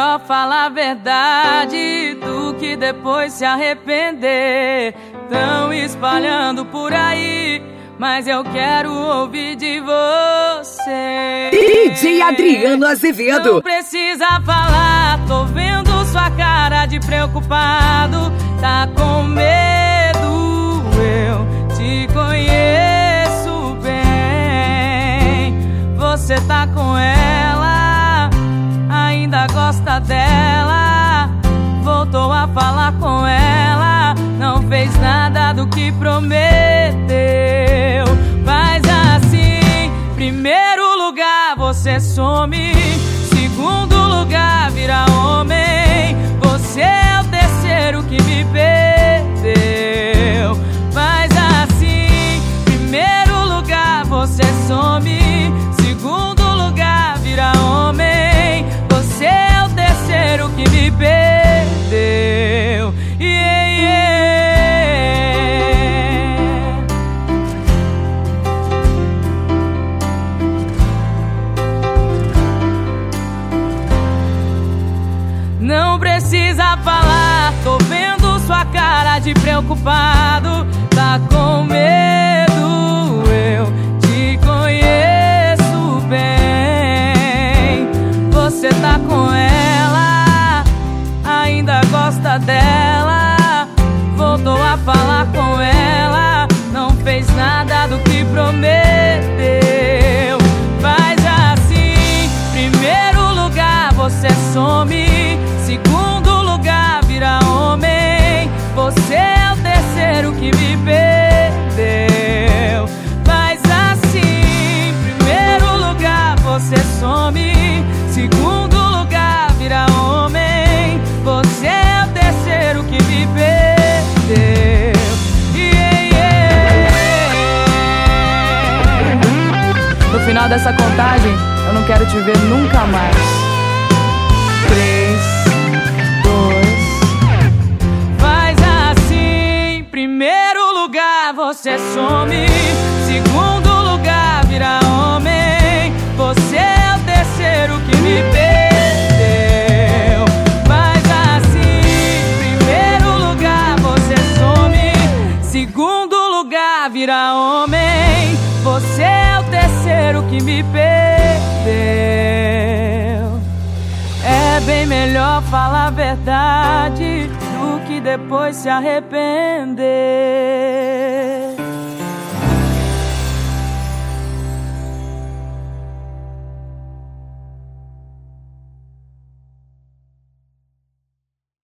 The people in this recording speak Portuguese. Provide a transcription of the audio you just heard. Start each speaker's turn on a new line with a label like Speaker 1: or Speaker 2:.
Speaker 1: melhor falar a verdade do que depois se arrepender. Tão espalhando por aí, mas eu quero ouvir de você.
Speaker 2: DJ Adriano Azevedo.
Speaker 1: Não precisa falar, tô vendo sua cara de preocupado. Tá com medo, eu te conheço bem. Você tá com ela, ainda gosta dela. Voltou a falar com ela, não fez nada do que prometeu. Faz assim: primeiro lugar você some, segundo lugar vira homem. Você é o terceiro que me perdeu. Faz assim: primeiro lugar você some, segundo lugar vira homem. Você é o terceiro que me perdeu. Não precisa falar, tô vendo sua cara de preocupado. Tá com medo, eu te conheço bem. Você tá com ela, ainda gosta dela. Voltou a falar com ela, não fez nada do que prometeu. Faz assim: primeiro lugar você some, segundo lugar vira homem. Você é o terceiro que me perdeu. Faz assim: primeiro lugar você some, segundo lugar vira homem. Você é o terceiro que me perdeu. No final dessa contagem, eu não quero te ver nunca mais. 3, 2. Faz assim: primeiro lugar você some, segundo lugar vira homem. Você é o terceiro que me perdeu. Faz assim: primeiro lugar você some, segundo lugar vira homem. Você é o terceiro que me perdeu. É bem melhor falar a verdade do que depois se arrepender.